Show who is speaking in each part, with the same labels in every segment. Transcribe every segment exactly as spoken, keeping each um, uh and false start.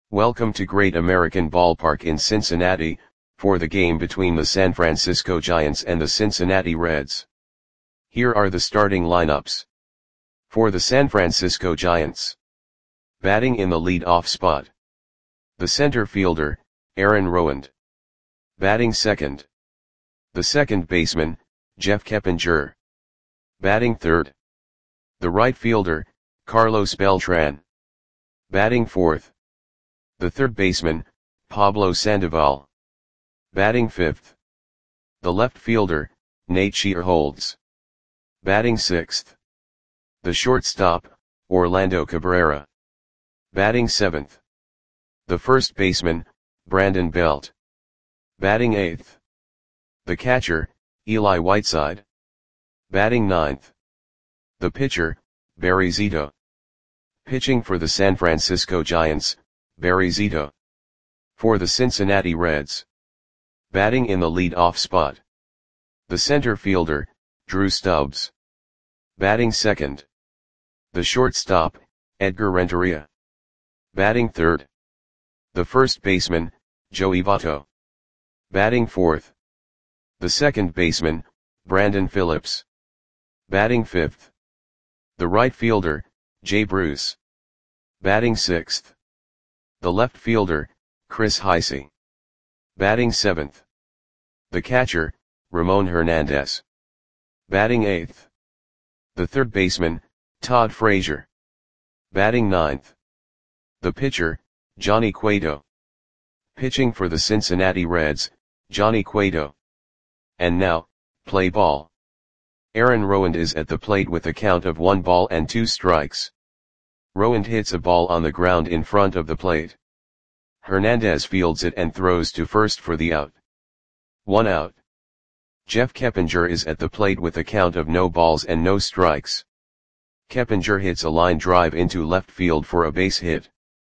Speaker 1: Welcome to Great American Ballpark in Cincinnati, for the game between the San Francisco Giants and the Cincinnati Reds. Here are the starting lineups. For the San Francisco Giants. Batting in the lead-off spot. The center fielder, Aaron Rowand. Batting second. The second baseman, Jeff Keppinger. Batting third. The right fielder, Carlos Beltran. Batting fourth. The third baseman, Pablo Sandoval. Batting fifth. The left fielder, Nate Shearholtz. Batting sixth. The shortstop, Orlando Cabrera. Batting seventh. The first baseman, Brandon Belt. Batting eighth. The catcher, Eli Whiteside. Batting ninth. The pitcher, Barry Zito. Pitching for the San Francisco Giants, Barry Zito. For the Cincinnati Reds. Batting in the lead-off spot. The center fielder, Drew Stubbs. Batting second. The shortstop, Edgar Renteria. Batting third. The first baseman, Joey Votto. Batting fourth. The second baseman, Brandon Phillips. Batting fifth. The right fielder, Jay Bruce. Batting sixth. The left fielder, Chris Heisey. Batting seventh. The catcher, Ramon Hernandez. Batting eighth. The third baseman, Todd Frazier. Batting ninth. The pitcher, Johnny Cueto. Pitching for the Cincinnati Reds, Johnny Cueto. And now, play ball. Aaron Rowand is at the plate with a count of one ball and two strikes. Rowand hits a ball on the ground in front of the plate. Hernandez fields it and throws to first for the out. One out. Jeff Keppinger is at the plate with a count of no balls and no strikes. Keppinger hits a line drive into left field for a base hit.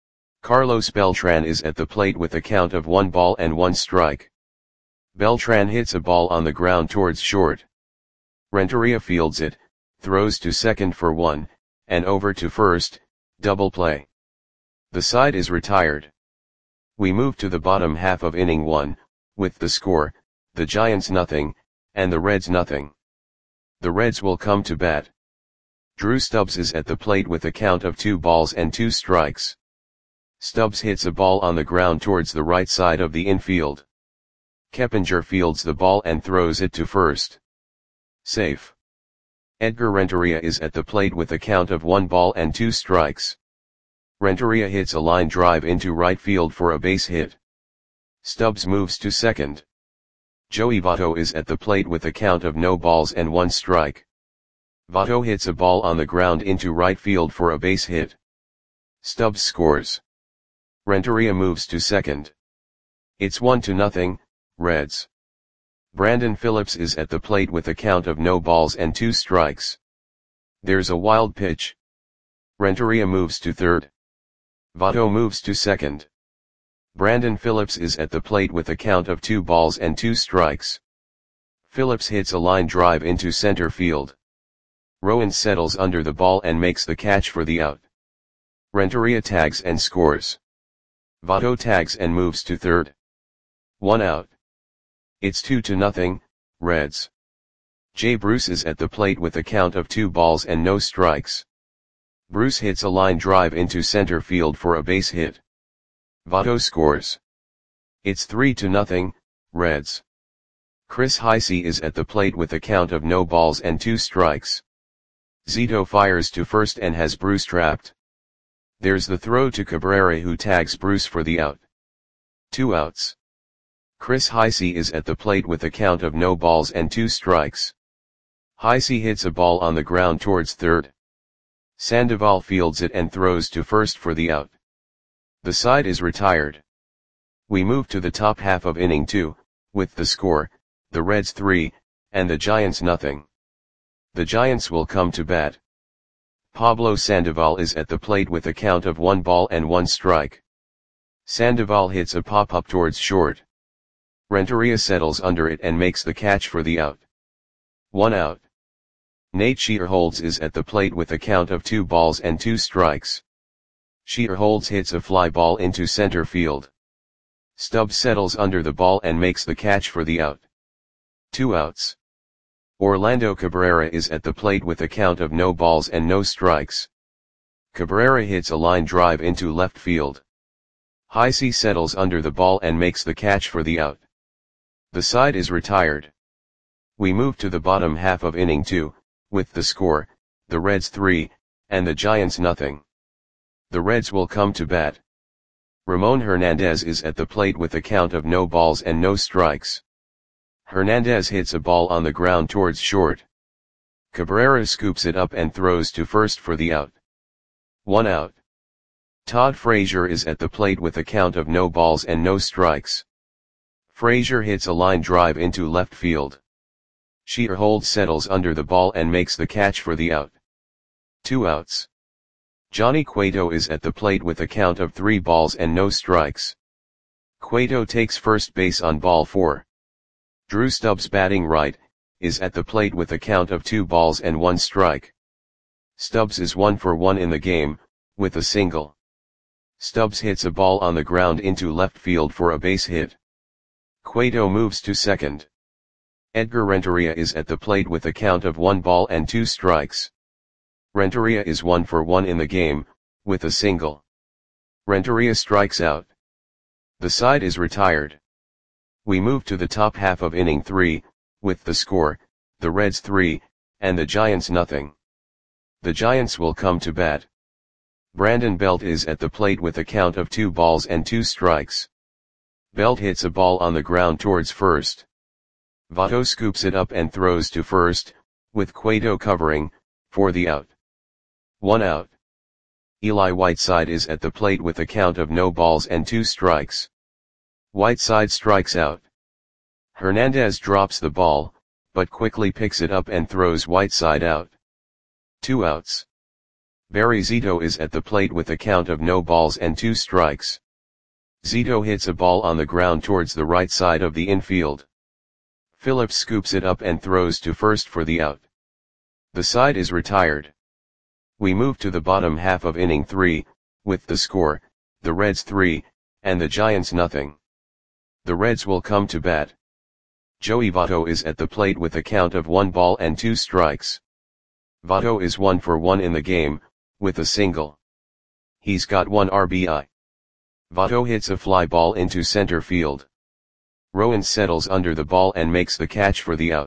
Speaker 1: Carlos Beltran is at the plate with a count of one ball and one strike. Beltran hits a ball on the ground towards short. Renteria fields it, throws to second for one, and over to first, double play. The side is retired. We move to the bottom half of inning one, with the score, the Giants nothing, and the Reds nothing. The Reds will come to bat. Drew Stubbs is at the plate with a count of two balls and two strikes. Stubbs hits a ball on the ground towards the right side of the infield. Keppinger fields the ball and throws it to first. Safe. Edgar Renteria is at the plate with a count of one ball and two strikes. Renteria hits a line drive into right field for a base hit. Stubbs moves to second. Joey Votto is at the plate with a count of no balls and one strike. Votto hits a ball on the ground into right field for a base hit. Stubbs scores. Renteria moves to second. It's one to nothing, Reds. Brandon Phillips is at the plate with a count of no balls and two strikes. There's a wild pitch. Renteria moves to third. Votto moves to second. Brandon Phillips is at the plate with a count of two balls and two strikes. Phillips hits a line drive into center field. Rowand settles under the ball and makes the catch for the out. Renteria tags and scores. Votto tags and moves to third. One out. It's two to nothing, Reds. Jay Bruce is at the plate with a count of two balls and no strikes. Bruce hits a line drive into center field for a base hit. Votto scores. It's three to nothing, Reds. Chris Heisey is at the plate with a count of no balls and two strikes. Zito fires to first and has Bruce trapped. There's the throw to Cabrera, who tags Bruce for the out. Two outs. Chris Heisey is at the plate with a count of no balls and two strikes. Heisey hits a ball on the ground towards third. Sandoval fields it and throws to first for the out. The side is retired. We move to the top half of inning two, with the score, the Reds three, and the Giants nothing. The Giants will come to bat. Pablo Sandoval is at the plate with a count of one ball and one strike. Sandoval hits a pop-up towards short. Renteria settles under it and makes the catch for the out. One out. Nate Shearholtz is at the plate with a count of two balls and two strikes. Shear holds hits a fly ball into center field. Stubbs settles under the ball and makes the catch for the out. Two outs. Orlando Cabrera is at the plate with a count of no balls and no strikes. Cabrera hits a line drive into left field. Heisey settles under the ball and makes the catch for the out. The side is retired. We move to the bottom half of inning two, with the score, the Reds three, and the Giants nothing. The Reds will come to bat. Ramon Hernandez is at the plate with a count of no balls and no strikes. Hernandez hits a ball on the ground towards short. Cabrera scoops it up and throws to first for the out. One out. Todd Frazier is at the plate with a count of no balls and no strikes. Frazier hits a line drive into left field. Shear holds settles under the ball and makes the catch for the out. Two outs. Johnny Cueto is at the plate with a count of three balls and no strikes. Cueto takes first base on ball four. Drew Stubbs, batting right, is at the plate with a count of two balls and one strike. Stubbs is one for one in the game, with a single. Stubbs hits a ball on the ground into left field for a base hit. Cueto moves to second. Edgar Renteria is at the plate with a count of one ball and two strikes. Renteria is one for one in the game, with a single. Renteria strikes out. The side is retired. We move to the top half of inning three, with the score, the Reds three, and the Giants nothing. The Giants will come to bat. Brandon Belt is at the plate with a count of two balls and two strikes. Belt hits a ball on the ground towards first. Votto scoops it up and throws to first, with Cueto covering, for the out. One out. Eli Whiteside is at the plate with a count of no balls and two strikes. Whiteside strikes out. Hernandez drops the ball, but quickly picks it up and throws Whiteside out. Two outs. Barry Zito is at the plate with a count of no balls and two strikes. Zito hits a ball on the ground towards the right side of the infield. Phillips scoops it up and throws to first for the out. The side is retired. We move to the bottom half of inning three, with the score, the Reds three, and the Giants nothing. The Reds will come to bat. Joey Votto is at the plate with a count of one ball and two strikes. Votto is one for one in the game, with a single. He's got one R B I. Votto hits a fly ball into center field. Rowan settles under the ball and makes the catch for the out.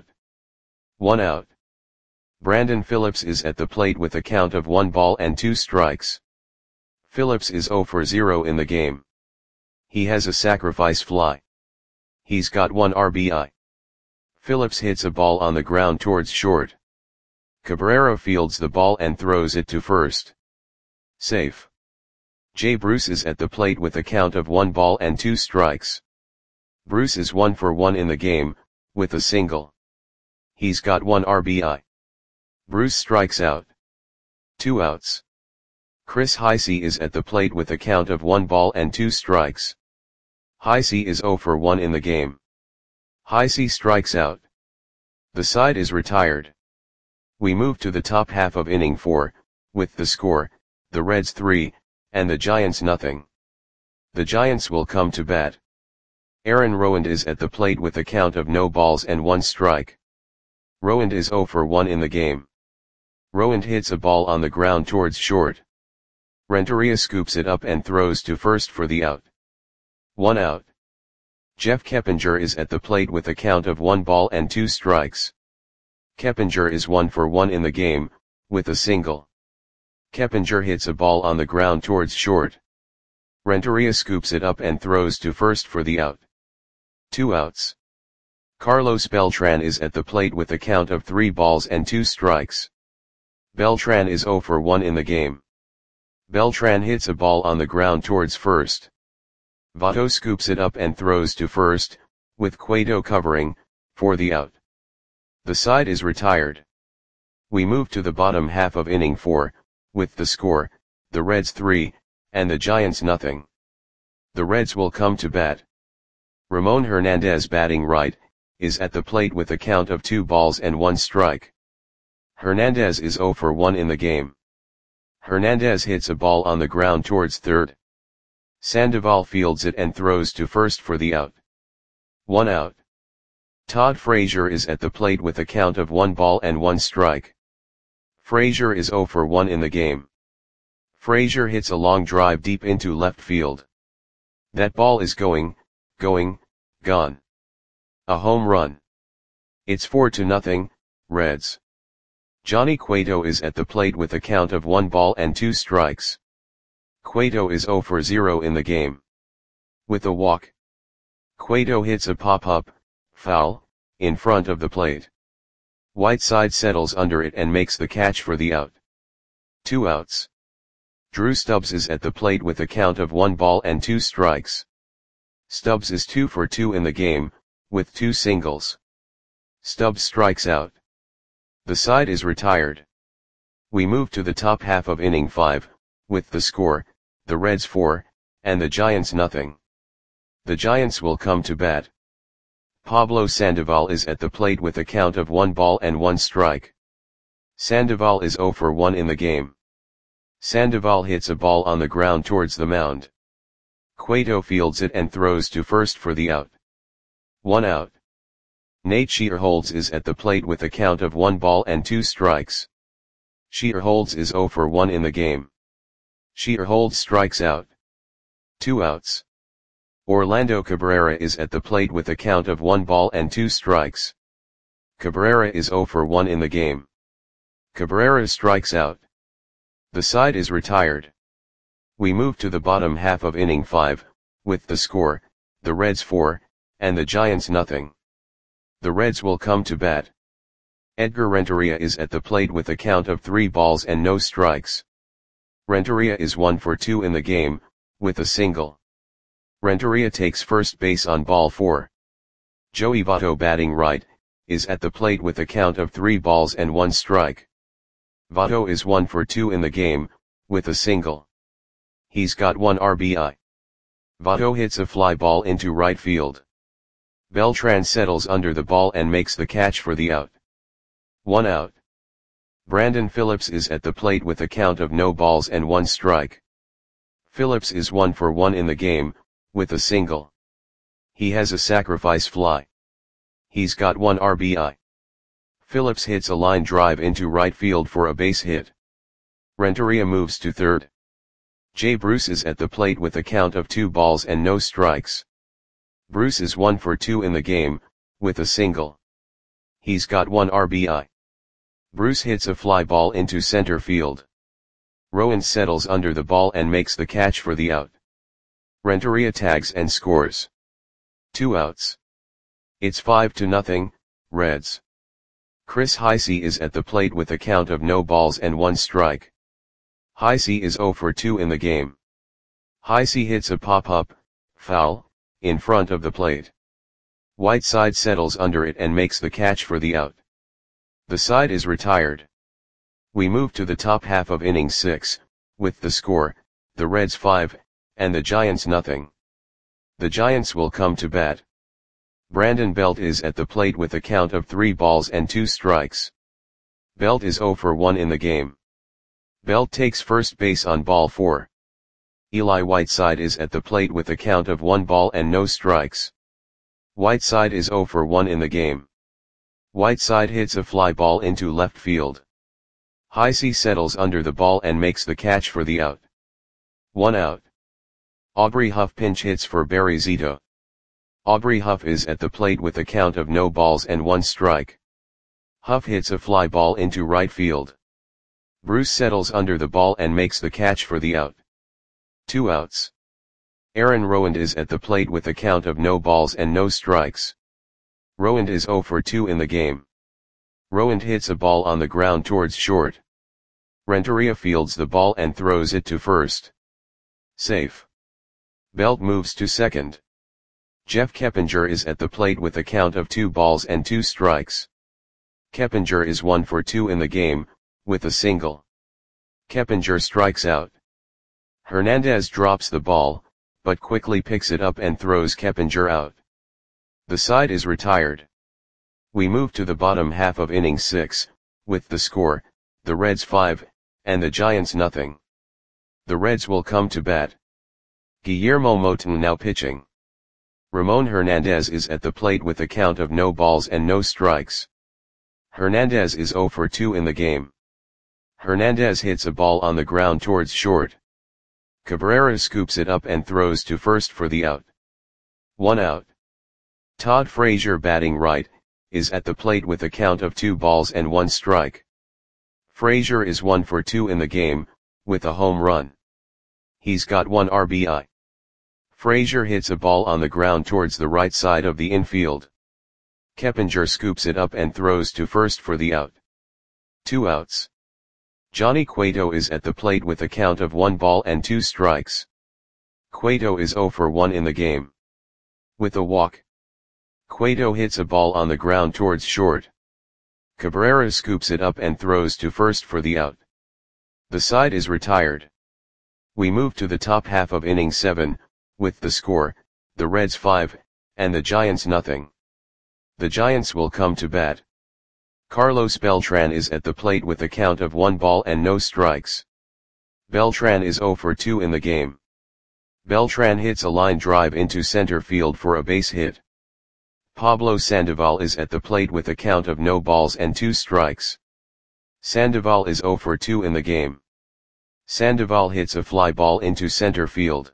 Speaker 1: One out. Brandon Phillips is at the plate with a count of one ball and two strikes. Phillips is zero for zero in the game. He has a sacrifice fly. He's got one R B I. Phillips hits a ball on the ground towards short. Cabrera fields the ball and throws it to first. Safe. Jay Bruce is at the plate with a count of one ball and two strikes. Bruce is one for one in the game, with a single. He's got one R B I. Bruce strikes out. Two outs. Chris Heisey is at the plate with a count of one ball and two strikes. Heisey is zero for one in the game. Heisey strikes out. The side is retired. We move to the top half of inning four, with the score, the Reds three, and the Giants nothing. The Giants will come to bat. Aaron Rowand is at the plate with a count of no balls and one strike. Rowand is zero for one in the game. Rowand hits a ball on the ground towards short. Renteria scoops it up and throws to first for the out. One out. Jeff Keppinger is at the plate with a count of one ball and two strikes. Keppinger is one for one in the game, with a single. Keppinger hits a ball on the ground towards short. Renteria scoops it up and throws to first for the out. Two outs. Carlos Beltran is at the plate with a count of three balls and two strikes. Beltran is zero for one in the game. Beltran hits a ball on the ground towards first. Votto scoops it up and throws to first, with Cueto covering, for the out. The side is retired. We move to the bottom half of inning four, with the score, the Reds three, and the Giants nothing. The Reds will come to bat. Ramon Hernandez, batting right, is at the plate with a count of two balls and one strike. Hernandez is zero for one in the game. Hernandez hits a ball on the ground towards third. Sandoval fields it and throws to first for the out. One out. Todd Frazier is at the plate with a count of one ball and one strike. Frazier is zero for one in the game. Frazier hits a long drive deep into left field. That ball is going, going, gone. A home run. It's four to nothing, Reds. Johnny Cueto is at the plate with a count of one ball and two strikes. Cueto is zero for zero in the game. With a walk. Cueto hits a pop-up, foul, in front of the plate. Whiteside settles under it and makes the catch for the out. Two outs. Drew Stubbs is at the plate with a count of one ball and two strikes. Stubbs is two for two in the game, with two singles. Stubbs strikes out. The side is retired. We move to the top half of inning five, with the score, the Reds four, and the Giants nothing. The Giants will come to bat. Pablo Sandoval is at the plate with a count of one ball and one strike. Sandoval is zero for one in the game. Sandoval hits a ball on the ground towards the mound. Cueto fields it and throws to first for the out. One out. Nate Shearholtz is at the plate with a count of one ball and two strikes. Shearholtz is zero for one in the game. Shearholtz strikes out. Two outs. Orlando Cabrera is at the plate with a count of one ball and two strikes. Cabrera is zero for one in the game. Cabrera strikes out. The side is retired. We move to the bottom half of inning five, with the score, the Reds four, and the Giants nothing. The Reds will come to bat. Edgar Renteria is at the plate with a count of three balls and no strikes. Renteria is one for two in the game, with a single. Renteria takes first base on ball four. Joey Votto, batting right, is at the plate with a count of three balls and one strike. Votto is one for two in the game, with a single. He's got one R B I. Votto hits a fly ball into right field. Beltran settles under the ball and makes the catch for the out. One out. Brandon Phillips is at the plate with a count of no balls and one strike. Phillips is one for one in the game, with a single. He has a sacrifice fly. He's got one R B I. Phillips hits a line drive into right field for a base hit. Renteria moves to third. Jay Bruce is at the plate with a count of two balls and no strikes. Bruce is one for two in the game, with a single. He's got one R B I. Bruce hits a fly ball into center field. Rowan settles under the ball and makes the catch for the out. Renteria tags and scores. Two outs. It's five to nothing, Reds. Chris Heisey is at the plate with a count of no balls and one strike. Heisey is zero for two in the game. Heisey hits a pop-up, foul, in front of the plate. Whiteside settles under it and makes the catch for the out. The side is retired. We move to the top half of inning six, with the score, the Reds five, and the Giants nothing. The Giants will come to bat. Brandon Belt is at the plate with a count of three balls and two strikes. Belt is zero for one in the game. Belt takes first base on ball four. Eli Whiteside is at the plate with a count of one ball and no strikes. Whiteside is zero for one in the game. Whiteside hits a fly ball into left field. Heisey settles under the ball and makes the catch for the out. One out. Aubrey Huff pinch hits for Barry Zito. Aubrey Huff is at the plate with a count of no balls and one strike. Huff hits a fly ball into right field. Bruce settles under the ball and makes the catch for the out. Two outs. Aaron Rowand is at the plate with a count of no balls and no strikes. Rowand is zero for two in the game. Rowand hits a ball on the ground towards short. Renteria fields the ball and throws it to first. Safe. Belt moves to second. Jeff Keppinger is at the plate with a count of two balls and two strikes. Keppinger is one for two in the game, with a single. Keppinger strikes out. Hernandez drops the ball, but quickly picks it up and throws Keppinger out. The side is retired. We move to the bottom half of inning six, with the score, the Reds five, and the Giants nothing. The Reds will come to bat. Guillermo Moton now pitching. Ramon Hernandez is at the plate with a count of no balls and no strikes. Hernandez is zero for two in the game. Hernandez hits a ball on the ground towards short. Cabrera scoops it up and throws to first for the out. One out. Todd Frazier batting right, is at the plate with a count of two balls and one strike. Frazier is one for two in the game, with a home run. He's got one R B I. Frazier hits a ball on the ground towards the right side of the infield. Keppinger scoops it up and throws to first for the out. Two outs. Johnny Cueto is at the plate with a count of one ball and two strikes. Cueto is zero for one in the game. With a walk. Cueto hits a ball on the ground towards short. Cabrera scoops it up and throws to first for the out. The side is retired. We move to the top half of inning seven, with the score, the Reds five, and the Giants nothing. The Giants will come to bat. Carlos Beltran is at the plate with a count of one ball and no strikes. Beltran is zero for two in the game. Beltran hits a line drive into center field for a base hit. Pablo Sandoval is at the plate with a count of no balls and two strikes. Sandoval is zero for two in the game. Sandoval hits a fly ball into center field.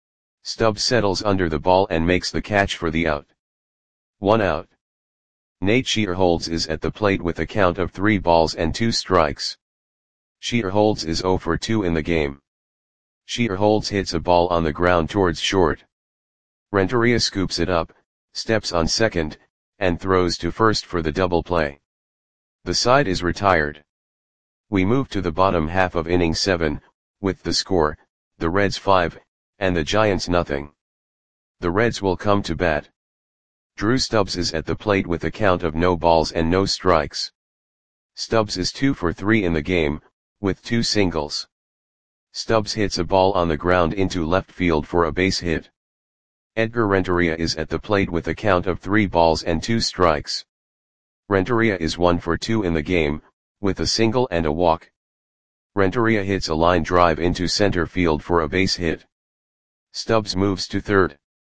Speaker 1: Stubbs settles under the ball and makes the catch for the out. One out. Nate Shearholtz is at the plate with a count of three balls and two strikes. Shearholtz is zero for two in the game. Shearholtz hits a ball on the ground towards short. Renteria scoops it up, steps on second, and throws to first for the double play. The side is retired. We move to the bottom half of inning seven, with the score, the Reds five, and the Giants nothing. The Reds will come to bat. Drew Stubbs is at the plate with a count of no balls and no strikes. Stubbs is two for three in the game, with two singles. Stubbs hits a ball on the ground into left field for a base hit. Edgar Renteria is at the plate with a count of three balls and two strikes. Renteria is one for two in the game, with a single and a walk. Renteria hits a line drive into center field for a base hit. Stubbs moves to third.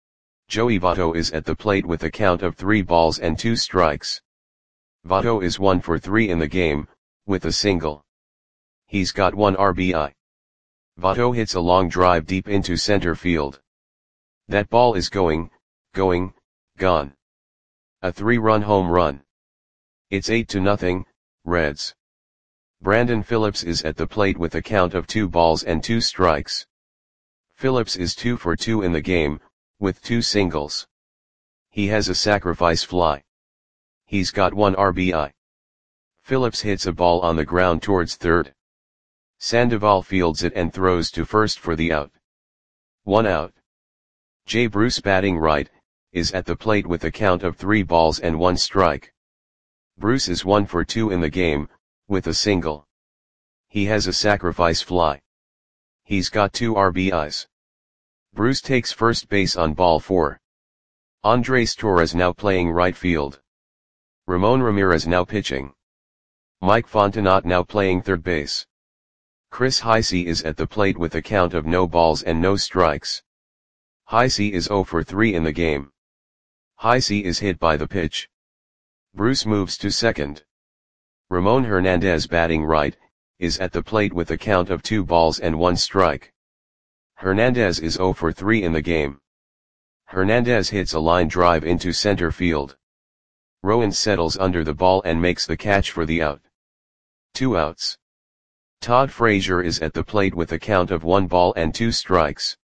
Speaker 1: Joey Votto is at the plate with a count of three balls and two strikes. Votto is one for three in the game, with a single. He's got one R B I. Votto hits a long drive deep into center field. That ball is going, going, gone. A three-run home run. It's eight to nothing, Reds. Brandon Phillips is at the plate with a count of two balls and two strikes. Phillips is two for two in the game, with two singles. He has a sacrifice fly. He's got one R B I. Phillips hits a ball on the ground towards third. Sandoval fields it and throws to first for the out. One out. Jay Bruce batting right, is at the plate with a count of three balls and one strike. Bruce is one for two in the game, with a single. He has a sacrifice fly. He's got two R B Is. Bruce takes first base on ball four. Andres Torres now playing right field. Ramon Ramirez now pitching. Mike Fontenot now playing third base. Chris Heisey is at the plate with a count of no balls and no strikes. Heisey is zero for three in the game. Heisey is hit by the pitch. Bruce moves to second. Ramon Hernandez batting right, is at the plate with a count of two balls and one strike. Hernandez is zero for three in the game. Hernandez hits a line drive into center field. Rowan settles under the ball and makes the catch for the out. Two outs. Todd Frazier is at the plate with a count of one ball and two strikes.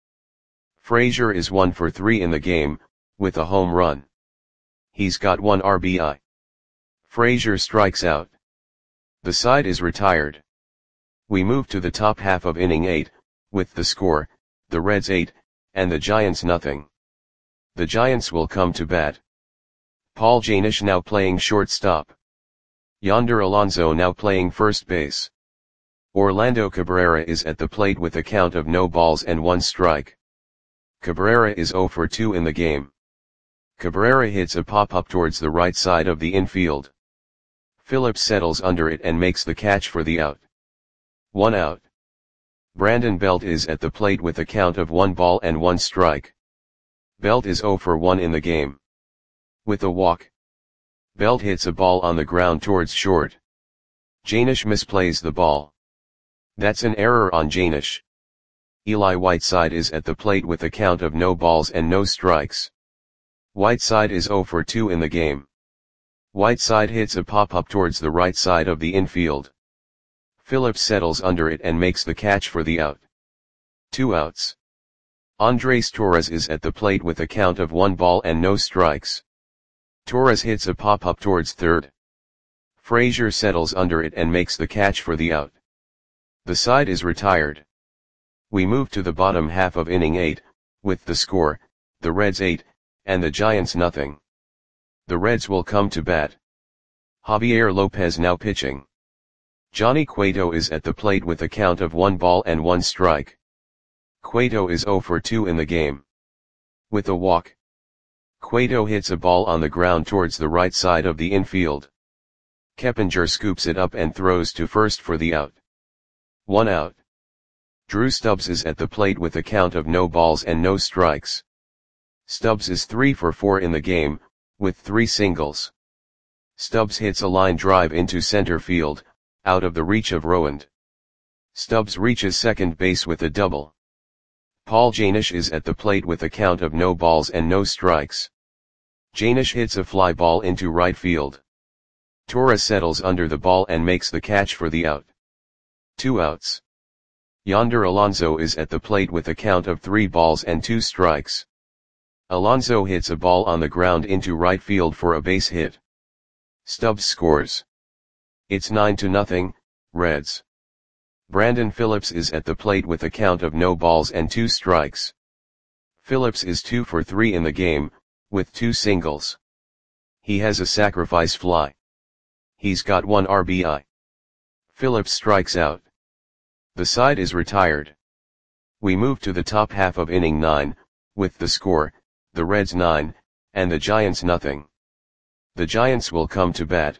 Speaker 1: Frazier is one for three in the game, with a home run. He's got one R B I. Frazier strikes out. The side is retired. We move to the top half of inning eight, with the score, the Reds eight, and the Giants nothing. The Giants will come to bat. Paul Janish now playing shortstop. Yonder Alonso now playing first base. Orlando Cabrera is at the plate with a count of no balls and one strike. Cabrera is zero for two in the game. Cabrera hits a pop-up towards the right side of the infield. Phillips settles under it and makes the catch for the out. One out. Brandon Belt is at the plate with a count of one ball and one strike. Belt is zero for one in the game. With a walk, Belt hits a ball on the ground towards short. Janish misplays the ball. That's an error on Janish. Eli Whiteside is at the plate with a count of no balls and no strikes. Whiteside is zero for two in the game. Whiteside hits a pop-up towards the right side of the infield. Phillips settles under it and makes the catch for the out. Two outs. Andres Torres is at the plate with a count of one ball and no strikes. Torres hits a pop-up towards third. Frazier settles under it and makes the catch for the out. The side is retired. We move to the bottom half of inning eight, with the score, the Reds eight, and the Giants nothing. The Reds will come to bat. Javier Lopez now pitching. Johnny Cueto is at the plate with a count of one ball and one strike. Cueto is zero for two in the game. With a walk, Cueto hits a ball on the ground towards the right side of the infield. Keppinger scoops it up and throws to first for the out. One out. Drew Stubbs is at the plate with a count of no balls and no strikes. Stubbs is three for four in the game, with three singles. Stubbs hits a line drive into center field, out of the reach of Rowand. Stubbs reaches second base with a double. Paul Janish is at the plate with a count of no balls and no strikes. Janish hits a fly ball into right field. Torres settles under the ball and makes the catch for the out. Two outs. Yonder Alonso is at the plate with a count of three balls and two strikes. Alonso hits a ball on the ground into right field for a base hit. Stubbs scores. It's nine to nothing, Reds. Brandon Phillips is at the plate with a count of no balls and two strikes. Phillips is two for three in the game, with two singles. He has a sacrifice fly. He's got one R B I. Phillips strikes out. The side is retired. We move to the top half of inning nine, with the score, the Reds nine, and the Giants nothing. The Giants will come to bat.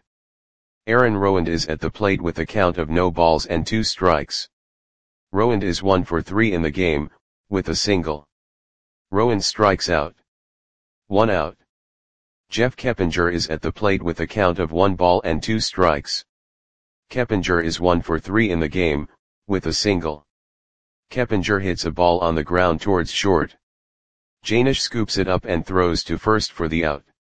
Speaker 1: Aaron Rowand is at the plate with a count of no balls and two strikes. Rowand is one for three in the game, with a single. Rowand strikes out. One out. Jeff Keppinger is at the plate with a count of one ball and two strikes. Keppinger is one for three in the game, with a single. Keppinger hits a ball on the ground towards short. Janish scoops it up and throws to first for the out.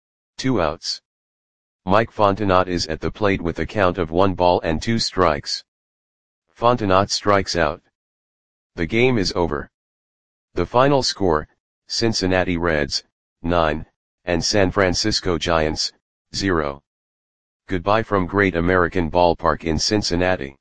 Speaker 1: Two outs. Mike Fontenot is at the plate with a count of one ball and two strikes. Fontenot strikes out. The game is over. The final score, Cincinnati Reds, nine, and San Francisco Giants, zero. Goodbye from Great American Ballpark in Cincinnati.